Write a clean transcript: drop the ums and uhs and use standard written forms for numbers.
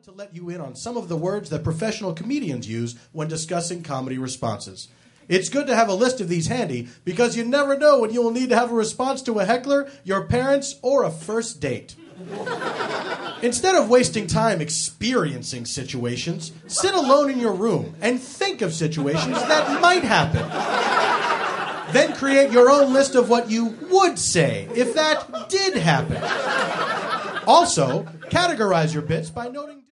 to let you in on some of the words that professional comedians use when discussing comedy responses. It's good to have a list of these handy because you never know when you will need to have a response to a heckler, your parents, or a first date. Instead of wasting time experiencing situations, sit alone in your room and think of situations that might happen. Then create your own list of what you would say if that did happen. Also, categorize your bits by noting